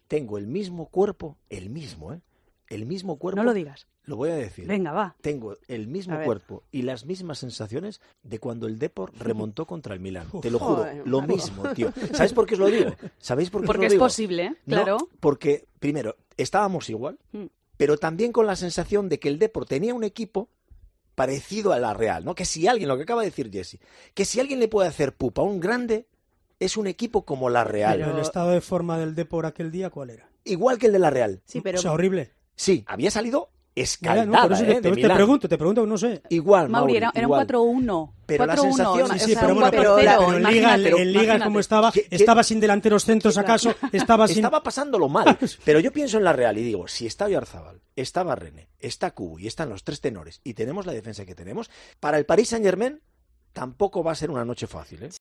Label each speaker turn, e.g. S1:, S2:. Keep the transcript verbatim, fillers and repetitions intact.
S1: tengo el mismo cuerpo, el mismo, ¿eh? El mismo cuerpo.
S2: No lo digas.
S1: Lo voy a decir.
S2: Venga, va.
S1: Tengo el mismo cuerpo y las mismas sensaciones de cuando el Depor remontó contra el Milán. Uf, te lo juro, joder, lo mismo, tío. ¿Sabéis por qué os lo digo? ¿Sabéis por qué
S2: Porque
S1: os lo digo?
S2: es posible, ¿eh? Claro.
S1: No, porque, primero, estábamos igual, mm. pero también con la sensación de que el Depor tenía un equipo parecido a la Real, ¿no? Que si alguien, lo que acaba de decir Jesse, que si alguien le puede hacer pupa a un grande, es un equipo como la Real.
S3: Pero el estado de forma del Depor aquel día, ¿cuál era?
S1: Igual que el de la Real.
S2: Sí, pero...
S3: O sea, horrible.
S1: Sí, había salido escaldada,
S3: no, por eso
S1: ¿eh?
S3: te, te pregunto, te pregunto, no sé.
S1: Igual,
S2: Mauri,
S1: Mauri
S2: era, era
S1: igual.
S2: un cuatro uno.
S1: Pero la sensación...
S3: Sí, sí, o sea, pero, bueno, pero, pero, pero en Liga,
S2: pero,
S3: en Liga como estaba, ¿qué, qué? estaba sin delanteros centros acaso, estaba sin...
S1: Estaba pasándolo mal, pero yo pienso en la Real y digo, si está Oyarzabal, está Barrene, está Kubo y están los tres tenores y tenemos la defensa que tenemos, para el Paris Saint-Germain tampoco va a ser una noche fácil, ¿eh?